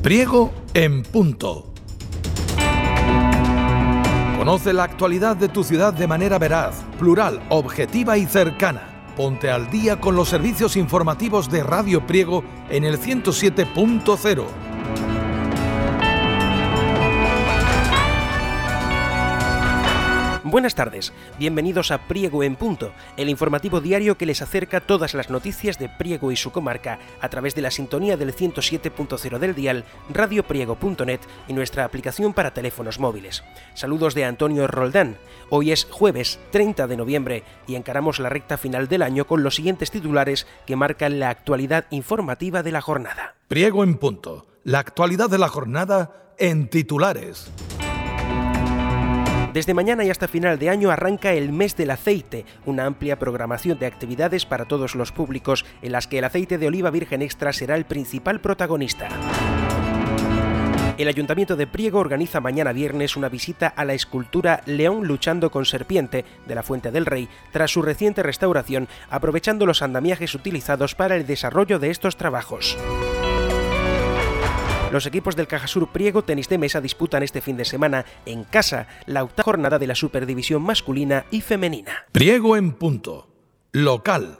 Priego en punto. Conoce la actualidad de tu ciudad de manera veraz, plural, objetiva y cercana. Ponte al día con los servicios informativos de Radio Priego en el 107.0. Buenas tardes, bienvenidos a Priego en Punto, el informativo diario que les acerca todas las noticias de Priego y su comarca a través de la sintonía del 107.0 del dial, radiopriego.net y nuestra aplicación para teléfonos móviles. Saludos de Antonio Roldán. Hoy es jueves 30 de noviembre y encaramos la recta final del año con los siguientes titulares que marcan la actualidad informativa de la jornada. Priego en Punto, la actualidad de la jornada en titulares. Desde mañana y hasta final de año arranca el Mes del Aceite, una amplia programación de actividades para todos los públicos en las que el aceite de oliva virgen extra será el principal protagonista. El Ayuntamiento de Priego organiza mañana viernes una visita a la escultura León luchando con serpiente de la Fuente del Rey tras su reciente restauración, aprovechando los andamiajes utilizados para el desarrollo de estos trabajos. Los equipos del Cajasur Priego Tenis de Mesa disputan este fin de semana en casa la 8ª jornada de la Superdivisión masculina y femenina. Priego en Punto, local.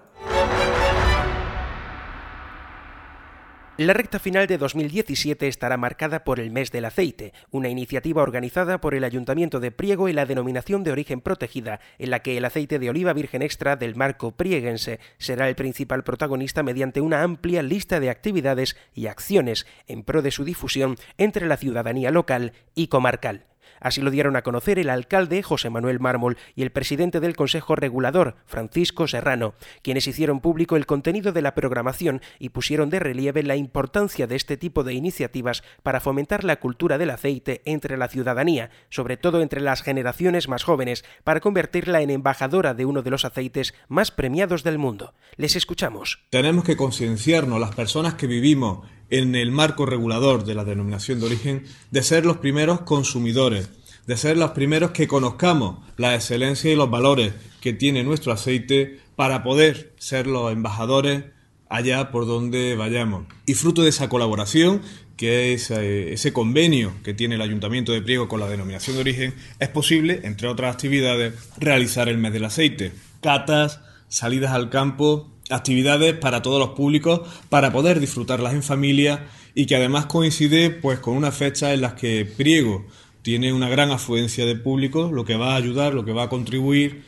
La recta final de 2017 estará marcada por el Mes del Aceite, una iniciativa organizada por el Ayuntamiento de Priego y la Denominación de Origen Protegida, en la que el aceite de oliva virgen extra del marco prieguense será el principal protagonista mediante una amplia lista de actividades y acciones en pro de su difusión entre la ciudadanía local y comarcal. Así lo dieron a conocer el alcalde José Manuel Mármol y el presidente del Consejo Regulador, Francisco Serrano, quienes hicieron público el contenido de la programación y pusieron de relieve la importancia de este tipo de iniciativas para fomentar la cultura del aceite entre la ciudadanía, sobre todo entre las generaciones más jóvenes, para convertirla en embajadora de uno de los aceites más premiados del mundo. Les escuchamos. Tenemos que concienciarnos, las personas que vivimos en el marco regulador de la denominación de origen, de ser los primeros consumidores, de ser los primeros que conozcamos la excelencia y los valores que tiene nuestro aceite para poder ser los embajadores allá por donde vayamos. Y fruto de esa colaboración, que es ese convenio que tiene el Ayuntamiento de Priego con la denominación de origen, es posible, entre otras actividades, realizar el Mes del Aceite. Catas, salidas al campo, actividades para todos los públicos para poder disfrutarlas en familia y que además coincide pues con una fecha en la que Priego tiene una gran afluencia de público, lo que va a ayudar, lo que va a contribuir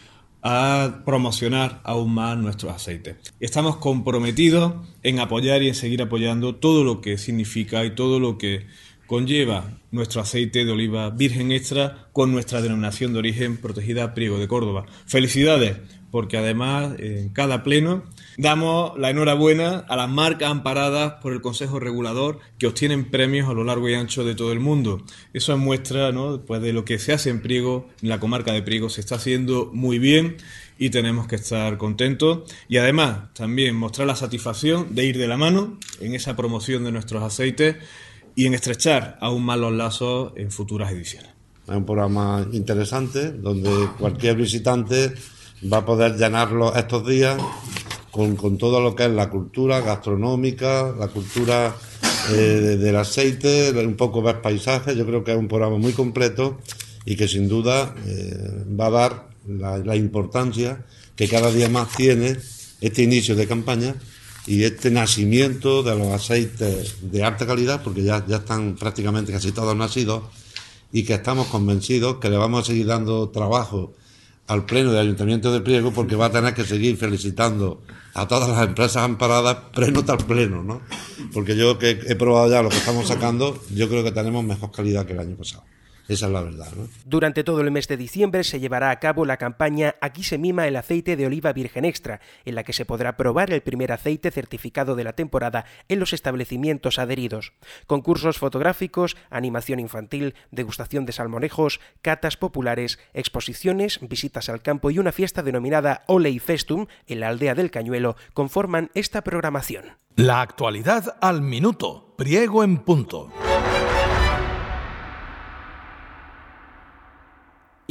a promocionar aún más nuestros aceites. Estamos comprometidos en apoyar y en seguir apoyando todo lo que significa y todo lo que conlleva nuestro aceite de oliva virgen extra con nuestra denominación de origen protegida Priego de Córdoba. Felicidades, porque además en cada pleno damos la enhorabuena a las marcas amparadas por el Consejo Regulador que obtienen premios a lo largo y ancho de todo el mundo. Eso es muestra, ¿no?, pues de lo que se hace en Priego, en la comarca de Priego, se está haciendo muy bien y tenemos que estar contentos. Y además también mostrar la satisfacción de ir de la mano en esa promoción de nuestros aceites y en estrechar aún más los lazos en futuras ediciones. Es un programa interesante donde cualquier visitante va a poder llenarlo estos días con todo lo que es la cultura gastronómica, la cultura del aceite, un poco ver paisajes. Yo creo que es un programa muy completo y que sin duda va a dar la importancia que cada día más tiene este inicio de campaña y este nacimiento de los aceites de alta calidad, porque ya están prácticamente casi todos nacidos y que estamos convencidos que le vamos a seguir dando trabajo al Pleno del Ayuntamiento de Priego, porque va a tener que seguir felicitando a todas las empresas amparadas pleno tras pleno, ¿no? Porque yo que he probado ya lo que estamos sacando, yo creo que tenemos mejor calidad que el año pasado. Esa es la verdad, ¿no? Durante todo el mes de diciembre se llevará a cabo la campaña Aquí se mima el aceite de oliva virgen extra, en la que se podrá probar el primer aceite certificado de la temporada en los establecimientos adheridos. Concursos fotográficos, animación infantil, degustación de salmonejos, catas populares, exposiciones, visitas al campo y una fiesta denominada Olei Festum en la aldea del Cañuelo conforman esta programación. La actualidad al minuto. Priego en Punto.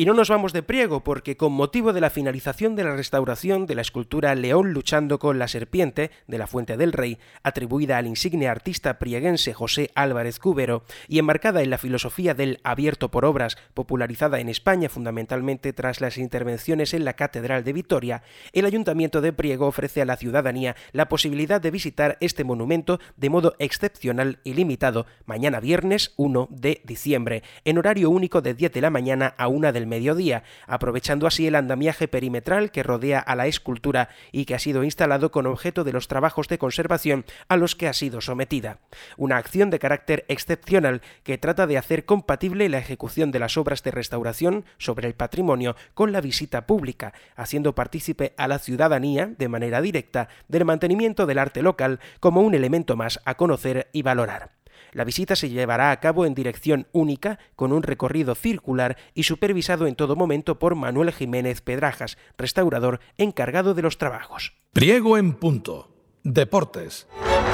Y no nos vamos de Priego porque con motivo de la finalización de la restauración de la escultura León luchando con la serpiente de la Fuente del Rey, atribuida al insigne artista prieguense José Álvarez Cúbero y enmarcada en la filosofía del abierto por obras, popularizada en España fundamentalmente tras las intervenciones en la Catedral de Vitoria, el Ayuntamiento de Priego ofrece a la ciudadanía la posibilidad de visitar este monumento de modo excepcional y limitado mañana viernes 1 de diciembre, en horario único de 10 de la mañana a 1 del mediodía, aprovechando así el andamiaje perimetral que rodea a la escultura y que ha sido instalado con objeto de los trabajos de conservación a los que ha sido sometida. Una acción de carácter excepcional que trata de hacer compatible la ejecución de las obras de restauración sobre el patrimonio con la visita pública, haciendo partícipe a la ciudadanía de manera directa del mantenimiento del arte local como un elemento más a conocer y valorar. La visita se llevará a cabo en dirección única, con un recorrido circular y supervisado en todo momento por Manuel Jiménez Pedrajas, restaurador encargado de los trabajos. Priego en punto. Deportes.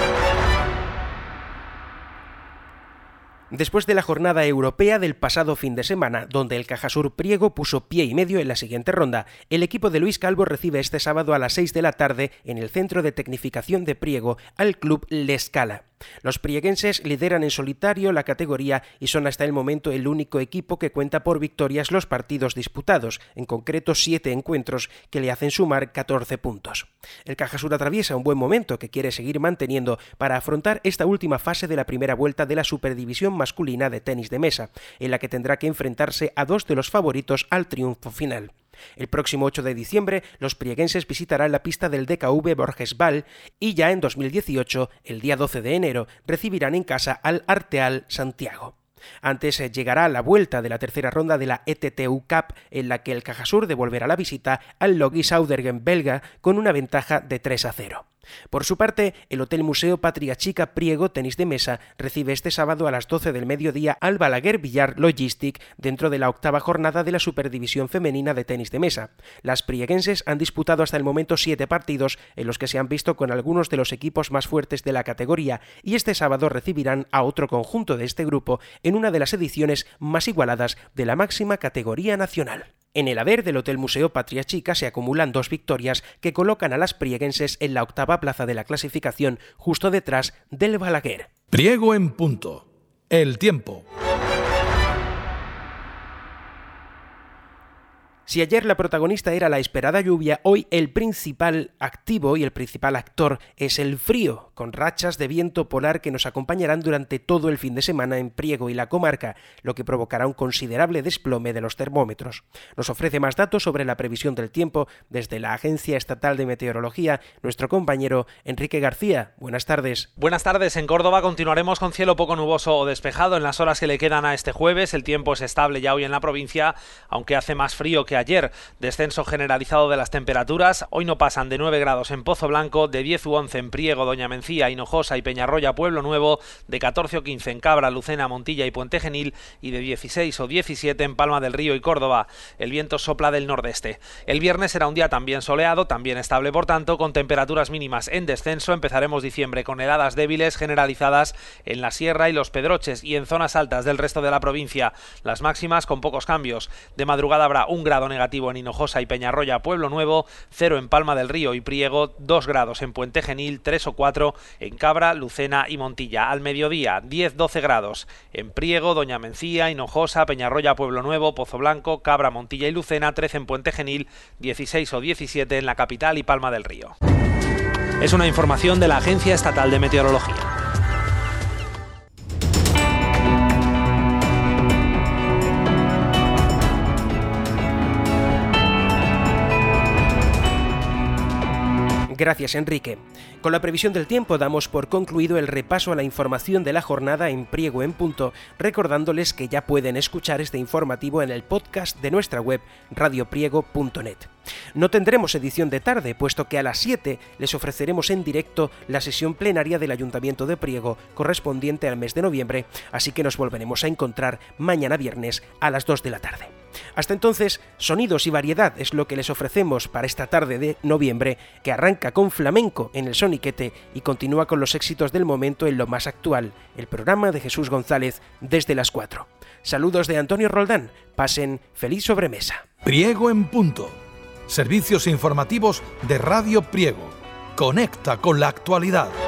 Después de la jornada europea del pasado fin de semana, donde el Cajasur Priego puso pie y medio en la siguiente ronda, el equipo de Luis Calvo recibe este sábado a las 6 de la tarde en el Centro de Tecnificación de Priego al club L'Escala. Los prieguenses lideran en solitario la categoría y son hasta el momento el único equipo que cuenta por victorias los partidos disputados, en concreto 7 encuentros que le hacen sumar 14 puntos. El Cajasur atraviesa un buen momento que quiere seguir manteniendo para afrontar esta última fase de la primera vuelta de la Superdivisión masculina de tenis de mesa, en la que tendrá que enfrentarse a 2 de los favoritos al triunfo final. El próximo 8 de diciembre, los prieguenses visitarán la pista del DKV Borges Ball y ya en 2018, el día 12 de enero, recibirán en casa al Arteal Santiago. Antes llegará la vuelta de la tercera ronda de la ETTU Cup, en la que el Cajasur devolverá la visita al Logi Saudergen belga con una ventaja de 3-0. Por su parte, el Hotel Museo Patria Chica Priego Tenis de Mesa recibe este sábado a las 12 del mediodía al Balaguer Villar Logistic dentro de la 8ª jornada de la Superdivisión Femenina de Tenis de Mesa. Las prieguenses han disputado hasta el momento 7 partidos en los que se han visto con algunos de los equipos más fuertes de la categoría y este sábado recibirán a otro conjunto de este grupo en una de las ediciones más igualadas de la máxima categoría nacional. En el haber del Hotel Museo Patria Chica se acumulan 2 victorias que colocan a las prieguenses en la 8ª plaza de la clasificación, justo detrás del Balaguer. Priego en punto. El tiempo. Si ayer la protagonista era la esperada lluvia, hoy el principal activo y el principal actor es el frío, con rachas de viento polar que nos acompañarán durante todo el fin de semana en Priego y la comarca, lo que provocará un considerable desplome de los termómetros. Nos ofrece más datos sobre la previsión del tiempo desde la Agencia Estatal de Meteorología nuestro compañero Enrique García. Buenas tardes. Buenas tardes. En Córdoba continuaremos con cielo poco nuboso o despejado en las horas que le quedan a este jueves. El tiempo es estable ya hoy en la provincia, aunque hace más frío que ayer. Descenso generalizado de las temperaturas. Hoy no pasan de 9 grados en Pozo Blanco, de 10 u 11 en Priego, Doña Mencía, Hinojosa y Peñarroya, Pueblo Nuevo, de 14 o 15 en Cabra, Lucena, Montilla y Puente Genil y de 16 o 17 en Palma del Río y Córdoba. El viento sopla del nordeste. El viernes será un día también soleado, también estable por tanto, con temperaturas mínimas en descenso. Empezaremos diciembre con heladas débiles generalizadas en la Sierra y los Pedroches y en zonas altas del resto de la provincia. Las máximas con pocos cambios. De madrugada habrá 1 grado negativo en Hinojosa y Peñarroya, Pueblo Nuevo, 0 en Palma del Río y Priego, 2 grados en Puente Genil, 3 o 4 en Cabra, Lucena y Montilla. Al mediodía, 10-12 grados en Priego, Doña Mencía, Hinojosa, Peñarroya, Pueblo Nuevo, Pozo Blanco, Cabra, Montilla y Lucena, 13 en Puente Genil, 16 o 17 en la capital y Palma del Río. Es una información de la Agencia Estatal de Meteorología. Gracias, Enrique. Con la previsión del tiempo damos por concluido el repaso a la información de la jornada en Priego en Punto, recordándoles que ya pueden escuchar este informativo en el podcast de nuestra web radiopriego.net. No tendremos edición de tarde, puesto que a las 7 les ofreceremos en directo la sesión plenaria del Ayuntamiento de Priego correspondiente al mes de noviembre, así que nos volveremos a encontrar mañana viernes a las 2 de la tarde. Hasta entonces, sonidos y variedad es lo que les ofrecemos para esta tarde de noviembre, que arranca con flamenco en el Soniquete y continúa con los éxitos del momento en lo más actual, el programa de Jesús González desde las 4. Saludos de Antonio Roldán. Pasen feliz sobremesa. Priego en punto. Servicios informativos de Radio Priego. Conecta con la actualidad.